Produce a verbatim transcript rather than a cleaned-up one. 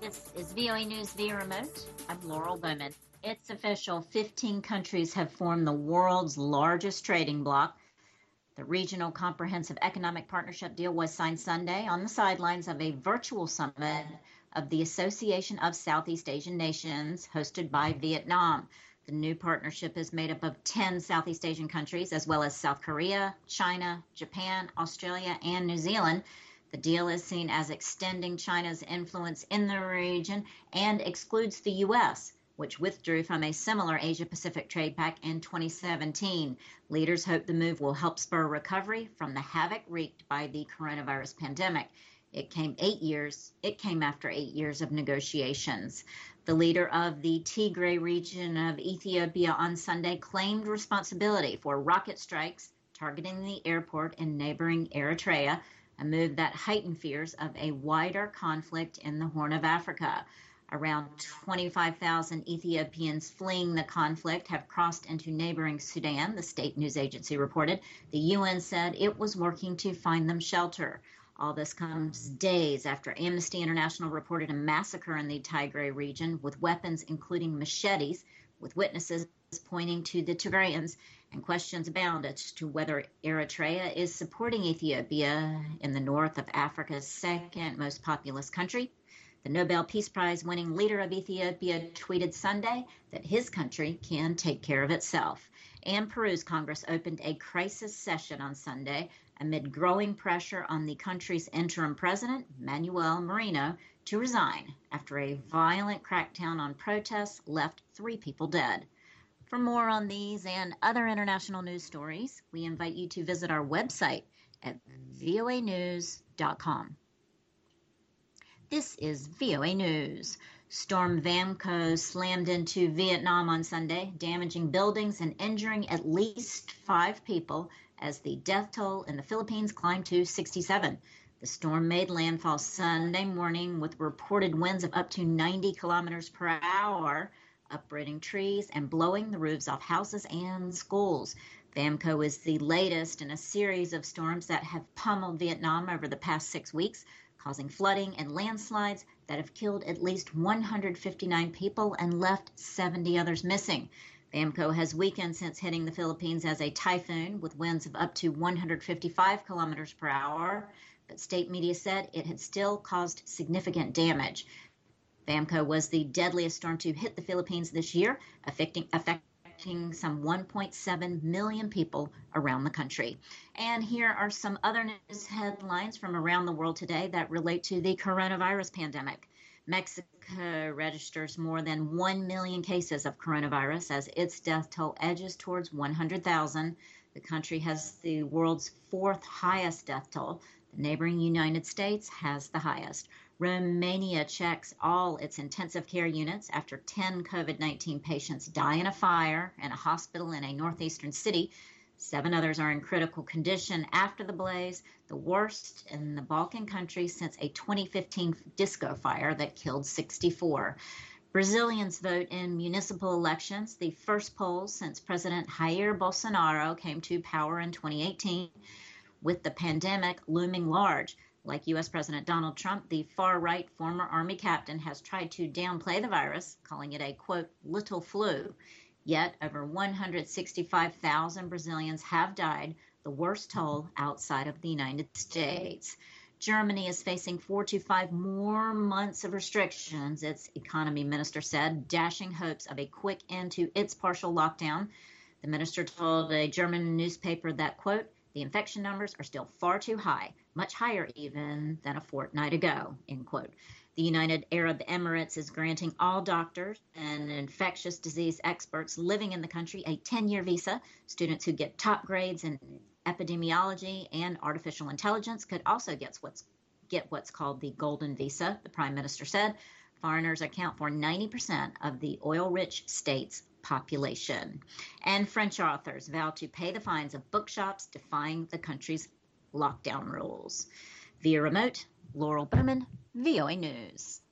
This is V O A News via remote. I'm Laurel Bowman. It's official. fifteen countries have formed the world's largest trading bloc. The Regional Comprehensive Economic Partnership deal was signed Sunday on the sidelines of a virtual summit of the Association of Southeast Asian Nations hosted by Vietnam. The new partnership is made up of ten Southeast Asian countries, as well as South Korea, China, Japan, Australia, and New Zealand. The deal is seen as extending China's influence in the region and excludes the U S, which withdrew from a similar Asia-Pacific trade pact in twenty seventeen. Leaders hope the move will help spur recovery from the havoc wreaked by the coronavirus pandemic. It came eight years. It came after eight years of negotiations. The leader of the Tigray region of Ethiopia on Sunday claimed responsibility for rocket strikes targeting the airport in neighboring Eritrea, a move that heightened fears of a wider conflict in the Horn of Africa. Around twenty-five thousand Ethiopians fleeing the conflict have crossed into neighboring Sudan, the state news agency reported. The U N said it was working to find them shelter. All this comes days after Amnesty International reported a massacre in the Tigray region with weapons including machetes, with witnesses pointing to the Tigrayans, and questions abound as to whether Eritrea is supporting Ethiopia in the north of Africa's second most populous country. The Nobel Peace Prize winning leader of Ethiopia tweeted Sunday that his country can take care of itself. And Peru's Congress opened a crisis session on Sunday amid growing pressure on the country's interim president, Manuel Merino, to resign after a violent crackdown on protests left three people dead. For more on these and other international news stories, we invite you to visit our website at V O A news dot com. This is V O A News. Storm Vamco slammed into Vietnam on Sunday, damaging buildings and injuring at least five people as the death toll in the Philippines climbed to sixty-seven. The storm made landfall Sunday morning with reported winds of up to ninety kilometers per hour, uprooting trees and blowing the roofs off houses and schools. Vamco is the latest in a series of storms that have pummeled Vietnam over the past six weeks, causing flooding and landslides that have killed at least one hundred fifty-nine people and left seventy others missing. Vamco has weakened since hitting the Philippines as a typhoon with winds of up to one hundred fifty-five kilometers per hour, but state media said it had still caused significant damage. Vamco was the deadliest storm to hit the Philippines this year, affecting, affecting some one point seven million people around the country. And here are some other news headlines from around the world today that relate to the coronavirus pandemic. Mexico registers more than one million cases of coronavirus as its death toll edges towards one hundred thousand. The country has the world's fourth highest death toll. The neighboring United States has the highest. Romania checks all its intensive care units after ten COVID nineteen patients die in a fire in a hospital in a northeastern city. Seven others are in critical condition after the blaze, the worst in the Balkan countries since a twenty fifteen disco fire that killed sixty-four. Brazilians vote in municipal elections, the first polls since President Jair Bolsonaro came to power in twenty eighteen. With the pandemic looming large, like U S President Donald Trump, the far-right former Army captain has tried to downplay the virus, calling it a, quote, little flu. Yet, over one hundred sixty-five thousand Brazilians have died, the worst toll outside of the United States. Germany is facing four to five more months of restrictions, its economy minister said, dashing hopes of a quick end to its partial lockdown. The minister told a German newspaper that, quote, the infection numbers are still far too high, much higher even than a fortnight ago, end quote. The United Arab Emirates is granting all doctors and infectious disease experts living in the country a ten-year visa. Students who get top grades in epidemiology and artificial intelligence could also get what's, get what's called the golden visa, the prime minister said. Foreigners account for ninety percent of the oil-rich state's population. And French authors vow to pay the fines of bookshops defying the country's lockdown rules. Via remote, Laurel Bowman, V O A News.